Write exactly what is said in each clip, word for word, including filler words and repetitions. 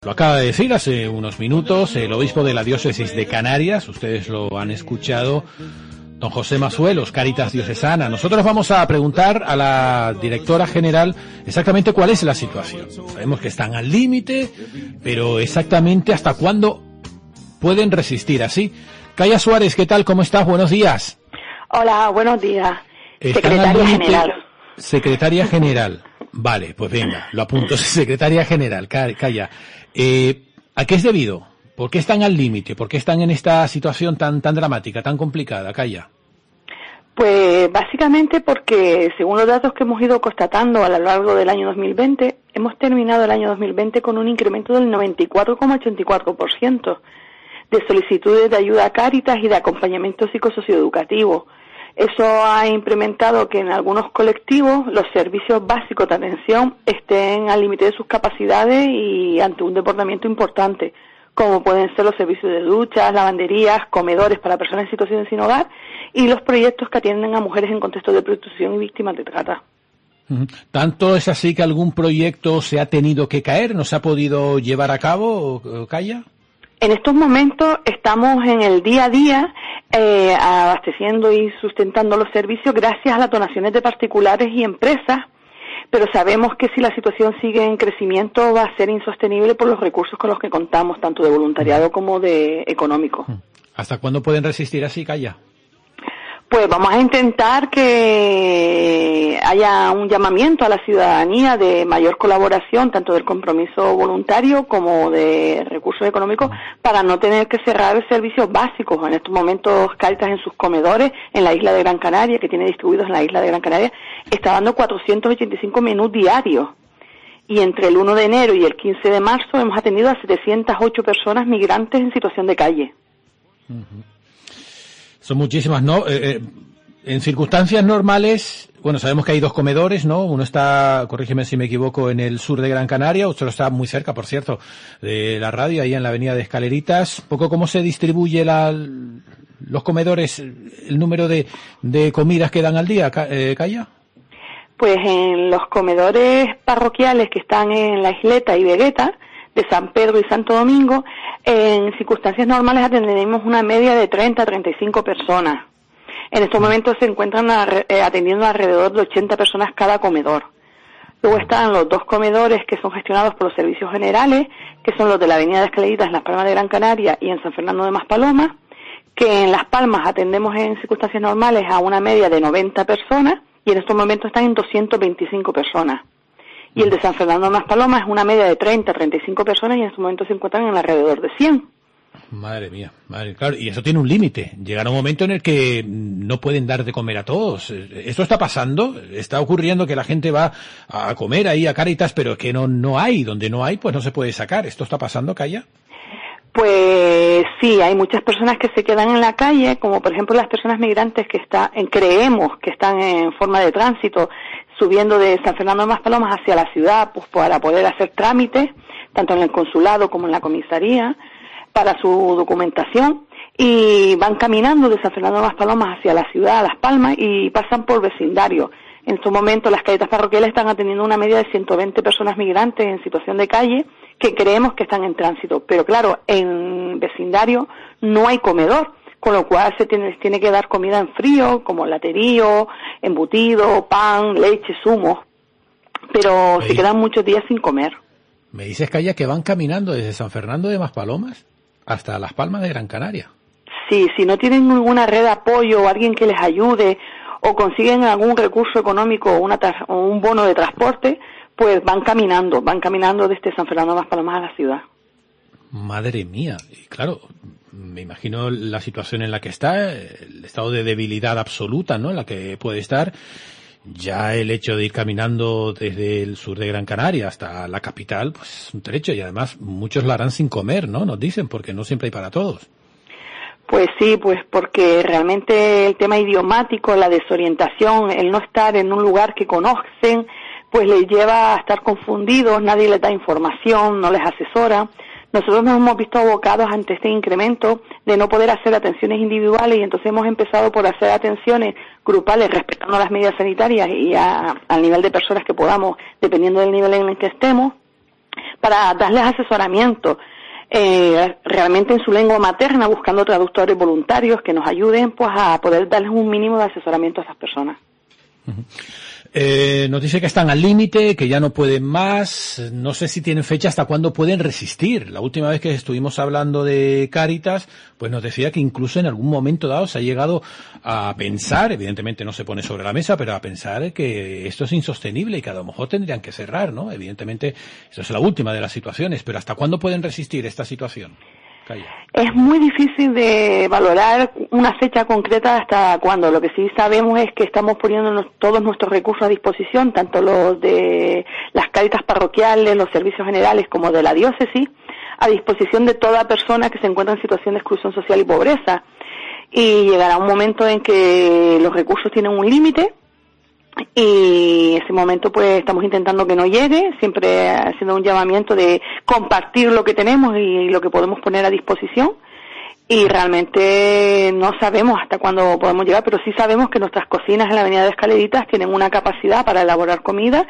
Lo acaba de decir hace unos minutos el obispo de la diócesis de Canarias, ustedes lo han escuchado, don José Mazuelos, Cáritas Diocesana. Nosotros vamos a preguntar a la directora general exactamente cuál es la situación. Sabemos que están al límite, pero exactamente hasta cuándo pueden resistir así. Calla Suárez, ¿qué tal? ¿Cómo estás? Buenos días. Hola, buenos días. Están Secretaria General. Secretaria General. Vale, pues venga, lo apunto. Secretaria General, Calla. Eh, ¿A qué es debido? ¿Por qué están al límite? ¿Por qué están en esta situación tan tan dramática, tan complicada, Calla? Pues básicamente porque, según los datos que hemos ido constatando a lo largo del año dos mil veinte, hemos terminado el año dos mil veinte con un incremento del noventa y cuatro coma ochenta y cuatro por ciento de solicitudes de ayuda a Cáritas y de acompañamiento psicosocioeducativo. Eso ha implementado que en algunos colectivos los servicios básicos de atención estén al límite de sus capacidades y ante un desbordamiento importante, como pueden ser los servicios de duchas, lavanderías, comedores para personas en situación sin hogar y los proyectos que atienden a mujeres en contexto de prostitución y víctimas de trata. ¿Tanto es así que algún proyecto se ha tenido que caer, no se ha podido llevar a cabo, Calla? En estos momentos estamos en el día a día eh, abasteciendo y sustentando los servicios gracias a las donaciones de particulares y empresas, pero sabemos que si la situación sigue en crecimiento va a ser insostenible por los recursos con los que contamos, tanto de voluntariado como de económico. ¿Hasta cuándo pueden resistir así, Calla? Pues vamos a intentar que haya un llamamiento a la ciudadanía de mayor colaboración, tanto del compromiso voluntario como de recursos económicos, para no tener que cerrar servicios básicos. En estos momentos, Cáritas en sus comedores, en la isla de Gran Canaria, que tiene distribuidos en la isla de Gran Canaria, está dando cuatrocientos ochenta y cinco menús diarios. Y entre el uno de enero y el quince de marzo hemos atendido a setecientas ocho personas migrantes en situación de calle. Uh-huh. Son muchísimas, ¿no? Eh, eh, en circunstancias normales, bueno, sabemos que hay dos comedores, ¿no? Uno está, corrígeme si me equivoco, en el sur de Gran Canaria, otro está muy cerca, por cierto, de la radio, ahí en la avenida de Escaleritas. Un poco cómo se distribuye la, los comedores, el número de, de comidas que dan al día, eh, Calla. Pues en los comedores parroquiales que están en La Isleta y Vegueta, de San Pedro y Santo Domingo, en circunstancias normales atenderemos una media de treinta a treinta y cinco personas. En estos momentos se encuentran atendiendo alrededor de ochenta personas cada comedor. Luego están los dos comedores que son gestionados por los servicios generales, que son los de la avenida de Escaleritas en Las Palmas de Gran Canaria y en San Fernando de Maspalomas, que en Las Palmas atendemos en circunstancias normales a una media de noventa personas y en estos momentos están en doscientas veinticinco personas. Y el de San Fernando de Maspalomas es una media de treinta a treinta y cinco personas y en estos momentos se encuentran en alrededor de cien. Madre mía, madre, claro, y eso tiene un límite. Llegará un momento en el que no pueden dar de comer a todos. ¿Esto está pasando? ¿Está ocurriendo que la gente va a comer ahí a Cáritas, pero que no no hay? Donde no hay, pues no se puede sacar. ¿Esto está pasando, Calla? Pues sí, hay muchas personas que se quedan en la calle, como por ejemplo las personas migrantes que está, en, creemos que están en forma de tránsito, subiendo de San Fernando de Maspalomas hacia la ciudad, pues para poder hacer trámites, tanto en el consulado como en la comisaría, para su documentación, y van caminando de San Fernando de Maspalomas hacia la ciudad, a Las Palmas, y pasan por vecindario. En estos momentos las Cáritas parroquiales están atendiendo una media de ciento veinte personas migrantes en situación de calle, que creemos que están en tránsito, pero claro, en vecindario no hay comedor, con lo cual se tiene, tiene que dar comida en frío, como laterío, embutido, pan, leche, zumos, pero me se quedan muchos días sin comer. Me dices, Calla, que van caminando desde San Fernando de Maspalomas hasta Las Palmas de Gran Canaria. Sí, si no tienen ninguna red de apoyo o alguien que les ayude, o consiguen algún recurso económico o, una tra- o un bono de transporte, pues van caminando, van caminando desde San Fernando de Maspalomas a la ciudad. Madre mía, y claro, me imagino la situación en la que está, el estado de debilidad absoluta, ¿no?, en la que puede estar. Ya el hecho de ir caminando desde el sur de Gran Canaria hasta la capital, pues es un trecho, y además muchos lo harán sin comer, ¿no?, nos dicen, porque no siempre hay para todos. Pues sí, pues porque realmente el tema idiomático, la desorientación, el no estar en un lugar que conocen, pues les lleva a estar confundidos, nadie les da información, no les asesora. Nosotros nos hemos visto abocados ante este incremento de no poder hacer atenciones individuales y entonces hemos empezado por hacer atenciones grupales respetando las medidas sanitarias y a, al nivel de personas que podamos, dependiendo del nivel en el que estemos. para darles asesoramiento, eh, realmente en su lengua materna, buscando traductores voluntarios que nos ayuden pues a poder darles un mínimo de asesoramiento a esas personas. Uh-huh. Eh, nos dice que están al límite, que ya no pueden más. No sé si tienen fecha hasta cuándo pueden resistir. La última vez que estuvimos hablando de Cáritas, pues nos decía que incluso en algún momento dado se ha llegado a pensar, evidentemente no se pone sobre la mesa, pero a pensar que esto es insostenible y que a lo mejor tendrían que cerrar, ¿no? Evidentemente, eso es la última de las situaciones, pero ¿hasta cuándo pueden resistir esta situación? Calla. Es muy difícil de valorar una fecha concreta hasta cuándo. Lo que sí sabemos es que estamos poniendo todos nuestros recursos a disposición, tanto los de las Cáritas parroquiales, los servicios generales, como de la diócesis, a disposición de toda persona que se encuentra en situación de exclusión social y pobreza. Y llegará un momento en que los recursos tienen un límite, y ese momento pues estamos intentando que no llegue, siempre haciendo un llamamiento de compartir lo que tenemos y lo que podemos poner a disposición, y realmente no sabemos hasta cuándo podemos llegar, pero sí sabemos que nuestras cocinas en la Avenida de Escaleritas tienen una capacidad para elaborar comida,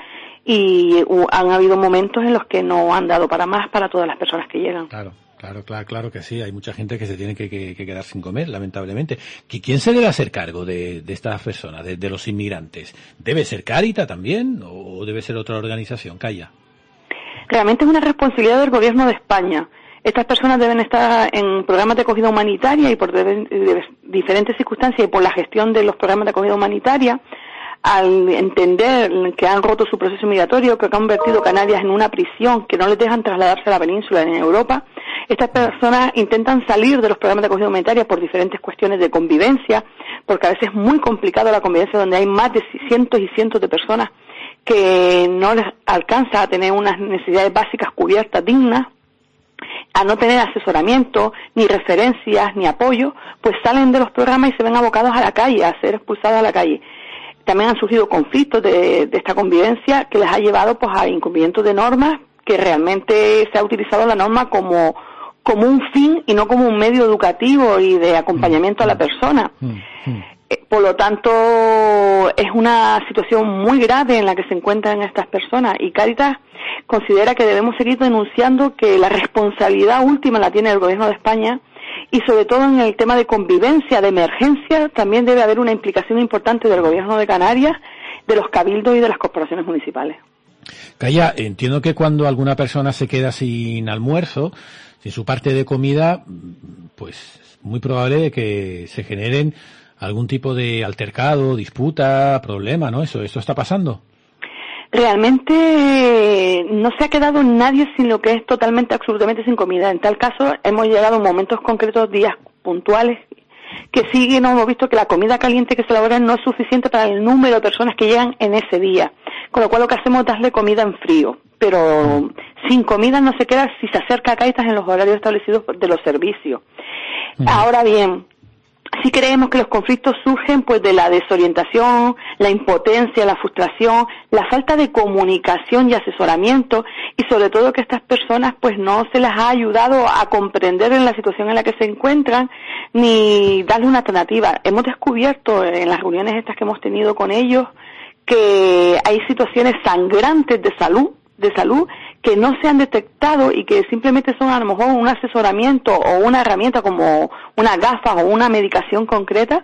y han habido momentos en los que no han dado para más para todas las personas que llegan. Claro. Claro, claro, claro que sí. Hay mucha gente que se tiene que, que, que quedar sin comer, lamentablemente. ¿Quién se debe hacer cargo de, de estas personas, de, de los inmigrantes? ¿Debe ser Cáritas también o debe ser otra organización? Calla. Realmente es una responsabilidad del Gobierno de España. Estas personas deben estar en programas de acogida humanitaria, y por de, de diferentes circunstancias y por la gestión de los programas de acogida humanitaria, al entender que han roto su proceso migratorio, que han convertido Canarias en una prisión, que no les dejan trasladarse a la península en Europa, estas personas intentan salir de los programas de acogida humanitaria por diferentes cuestiones de convivencia, porque a veces es muy complicado la convivencia donde hay más de cientos y cientos de personas que no les alcanza a tener unas necesidades básicas cubiertas dignas, a no tener asesoramiento, ni referencias, ni apoyo, pues salen de los programas y se ven abocados a la calle, a ser expulsados a la calle. También han surgido conflictos de, de esta convivencia que les ha llevado pues a incumplimiento de normas, que realmente se ha utilizado la norma como, como un fin y no como un medio educativo y de acompañamiento a la persona. Por lo tanto, es una situación muy grave en la que se encuentran estas personas, y Cáritas considera que debemos seguir denunciando que la responsabilidad última la tiene el Gobierno de España, y sobre todo en el tema de convivencia, de emergencia, también debe haber una implicación importante del Gobierno de Canarias, de los cabildos y de las corporaciones municipales. Calla, entiendo que cuando alguna persona se queda sin almuerzo, sin su parte de comida, pues es muy probable de que se generen algún tipo de altercado, disputa, problema, ¿no? Eso, eso está pasando. Realmente no se ha quedado nadie sin lo que es totalmente, absolutamente sin comida. En tal caso, hemos llegado en momentos concretos, días puntuales, que sí no hemos visto que la comida caliente que se elabora no es suficiente para el número de personas que llegan en ese día. Con lo cual lo que hacemos es darle comida en frío. Pero sin comida no se queda si se acerca a Cáritas en los horarios establecidos de los servicios. Uh-huh. Ahora bien, sí creemos que los conflictos surgen pues de la desorientación, la impotencia, la frustración, la falta de comunicación y asesoramiento, y sobre todo que estas personas pues no se les ha ayudado a comprender en la situación en la que se encuentran, ni darle una alternativa. Hemos descubierto en las reuniones estas que hemos tenido con ellos que hay situaciones sangrantes de salud, de salud que no se han detectado y que simplemente son a lo mejor un asesoramiento o una herramienta como una gafas o una medicación concreta,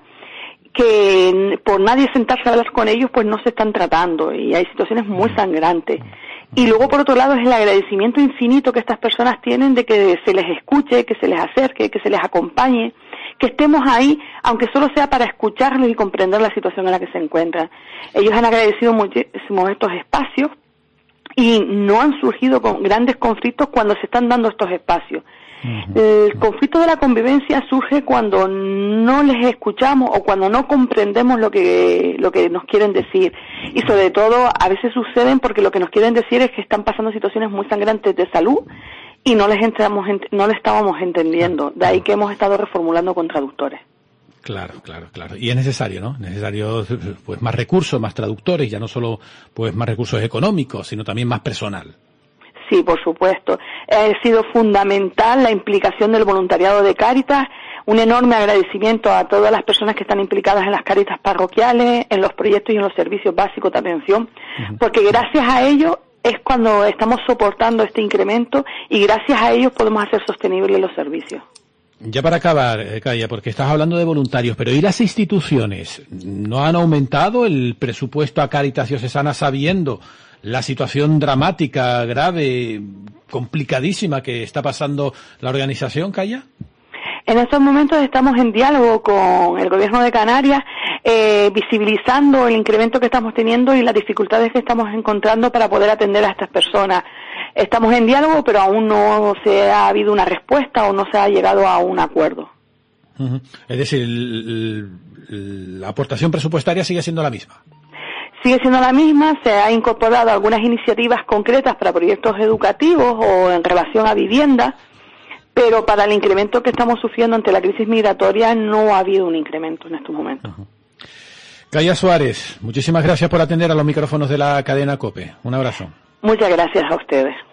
que por nadie sentarse a hablar con ellos pues no se están tratando, y hay situaciones muy sangrantes. Y luego por otro lado es el agradecimiento infinito que estas personas tienen de que se les escuche, que se les acerque, que se les acompañe, que estemos ahí, aunque solo sea para escucharlos y comprender la situación en la que se encuentran. Ellos han agradecido muchísimo estos espacios, y no han surgido con grandes conflictos cuando se están dando estos espacios. Uh-huh. El conflicto de la convivencia surge cuando no les escuchamos o cuando no comprendemos lo que lo que nos quieren decir, y sobre todo a veces suceden porque lo que nos quieren decir es que están pasando situaciones muy sangrantes de salud y no les entramos, no les estábamos entendiendo. De ahí que hemos estado reformulando con traductores. Claro, claro, claro. Y es necesario, ¿no? Necesario, pues, más recursos, más traductores, ya no solo, pues, más recursos económicos, sino también más personal. Sí, por supuesto. Ha sido fundamental la implicación del voluntariado de Cáritas. Un enorme agradecimiento a todas las personas que están implicadas en las Cáritas parroquiales, en los proyectos y en los servicios básicos de atención, uh-huh. porque gracias a ello es cuando estamos soportando este incremento y gracias a ellos podemos hacer sostenibles los servicios. Ya para acabar, eh, Calla, porque estás hablando de voluntarios, pero ¿y las instituciones? ¿No han aumentado el presupuesto a Cáritas Diocesana sabiendo la situación dramática, grave, complicadísima que está pasando la organización, Calla? En estos momentos estamos en diálogo con el Gobierno de Canarias, eh, visibilizando el incremento que estamos teniendo y las dificultades que estamos encontrando para poder atender a estas personas. Estamos en diálogo, pero aún no se ha habido una respuesta o no se ha llegado a un acuerdo. Uh-huh. Es decir, el, el, la aportación presupuestaria sigue siendo la misma. Sigue siendo la misma, se ha incorporado algunas iniciativas concretas para proyectos educativos o en relación a vivienda, pero para el incremento que estamos sufriendo ante la crisis migratoria no ha habido un incremento en estos momentos. Uh-huh. Calla Suárez, muchísimas gracias por atender a los micrófonos de la cadena COPE. Un abrazo. Muchas gracias a ustedes.